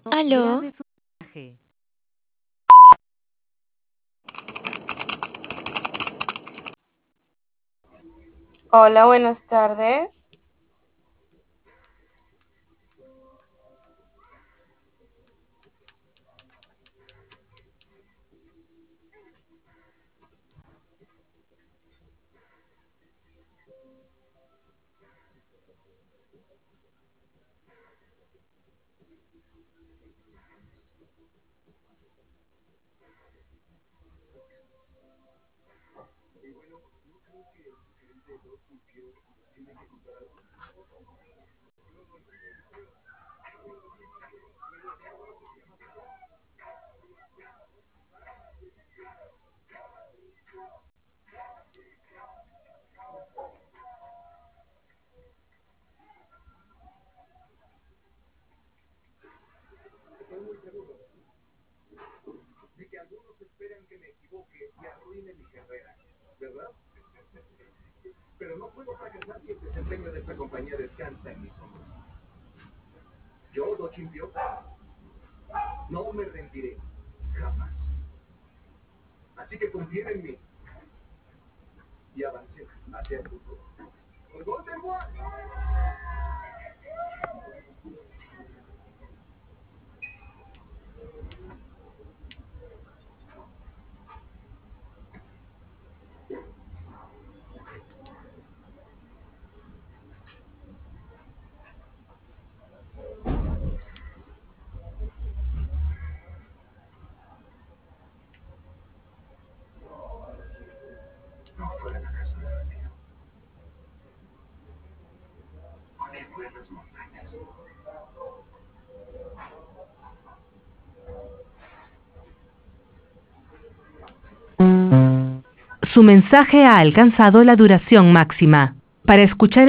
Aló, Grabe su mensaje. Hola, buenas tardes. Estoy muy seguro de que algunos esperan que me equivoque y arruine mi carrera, ¿verdad? Pero no puedo fracasar si el desempeño de esta compañía descansa en mis hombros. Yo, Do Chimpio, no me rendiré jamás. Así que confíen en mí y avancen hacia el futuro. ¡Con Golden One! No fue en la casa de Ramiro. ¿O qué fue en las montañas? Su mensaje ha alcanzado la duración máxima. Para escuchar